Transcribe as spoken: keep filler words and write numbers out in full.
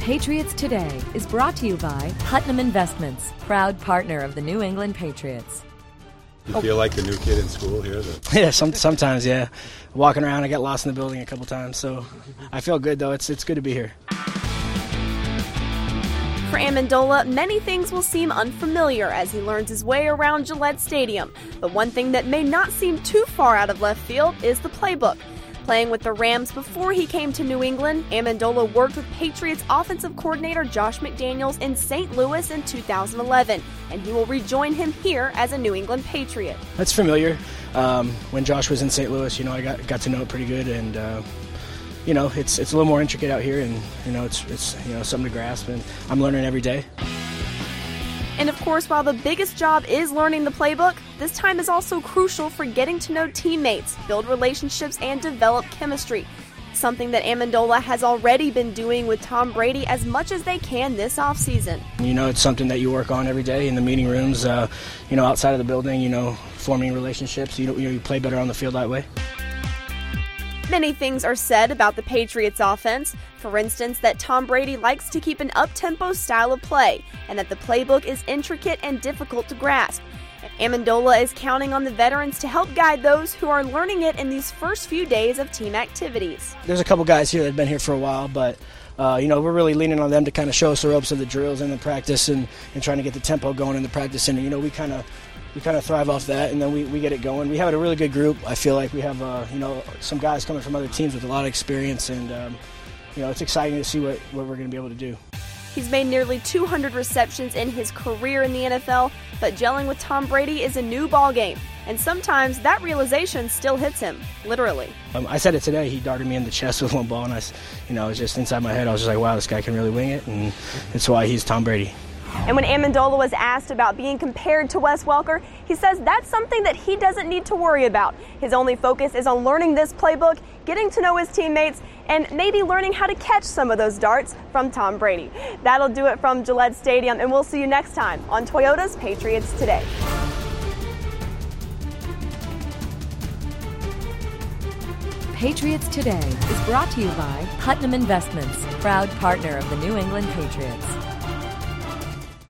Patriots Today is brought to you by Putnam Investments, proud partner of the New England Patriots. You feel like the new kid in school here? That- yeah, some, sometimes, yeah. Walking around, I got lost in the building a couple times, so I feel good, though. It's it's good to be here. For Amendola, many things will seem unfamiliar as he learns his way around Gillette Stadium. But one thing that may not seem too far out of left field is the playbook. Playing with the Rams before he came to New England, Amendola worked with Patriots offensive coordinator Josh McDaniels in Saint Louis in two thousand eleven, and he will rejoin him here as a New England Patriot. That's familiar. Um, when Josh was in Saint Louis, you know, I got got to know it pretty good, and uh, you know, it's it's a little more intricate out here, and you know, it's it's you know something to grasp, and I'm learning every day. And of course, while the biggest job is learning the playbook, this time is also crucial for getting to know teammates, build relationships, and develop chemistry. Something that Amendola has already been doing with Tom Brady as much as they can this offseason. You know, it's something that you work on every day in the meeting rooms, uh, you know, outside of the building, you know, forming relationships. You know, you play better on the field that way. Many things are said about the Patriots offense. For instance, that Tom Brady likes to keep an up-tempo style of play, and that the playbook is intricate and difficult to grasp. Amendola is counting on the veterans to help guide those who are learning it in these first few days of team activities. There's a couple guys here that have been here for a while, but uh, you know, we're really leaning on them to kind of show us the ropes of the drills and the practice, and, and trying to get the tempo going in the practice. And you know, we kind of we kind of thrive off that, and then we, we get it going. We have a really good group. I feel like we have uh, you know some guys coming from other teams with a lot of experience, and um, you know, it's exciting to see what, what we're going to be able to do. He's made nearly two hundred receptions in his career in the N F L, but gelling with Tom Brady is a new ballgame, and sometimes that realization still hits him, literally. Um, I said it today. He darted me in the chest with one ball, and I, you know, it was just inside my head. I was just like, wow, this guy can really wing it, and that's why he's Tom Brady. And when Amendola was asked about being compared to Wes Welker, he says that's something that he doesn't need to worry about. His only focus is on learning this playbook, getting to know his teammates, and maybe learning how to catch some of those darts from Tom Brady. That'll do it from Gillette Stadium, and we'll see you next time on Toyota's Patriots Today. Patriots Today is brought to you by Putnam Investments, proud partner of the New England Patriots.